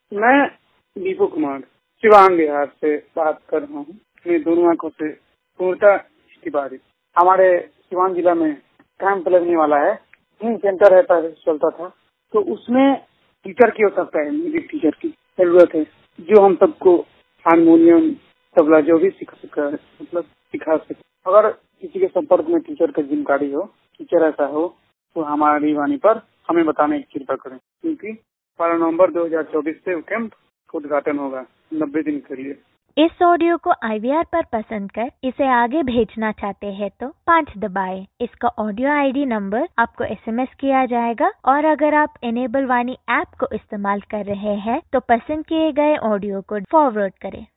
मैं दीपू कुमार शिवांग बिहार से बात कर रहा हूँ। मैं दोनों आंखों से पूर्णतः दृष्टिबाधित। हमारे सिवान जिला में कैंप लगने वाला है। सेंटर है, पहले चलता था, तो उसमें टीचर की आवश्यकता है। म्यूजिक टीचर की जरूरत है, जो हम सबको हारमोनियम तबला जो भी सिखा सके। अगर किसी के संपर्क में टीचर की जानकारी हो, टीचर ऐसा हो, तो हमारी वाणी पर हमें बताने की कृपा करें, क्योंकि 12 नवंबर 2024 से कैंप का उद्घाटन होगा 90 दिन के लिए। इस ऑडियो को IVR पर पसंद कर इसे आगे भेजना चाहते हैं तो 5 दबाएं। इसका ऑडियो ID नंबर आपको SMS किया जाएगा, और अगर आप इनेबल वाणी ऐप को इस्तेमाल कर रहे हैं तो पसंद किए गए ऑडियो को फॉरवर्ड करें।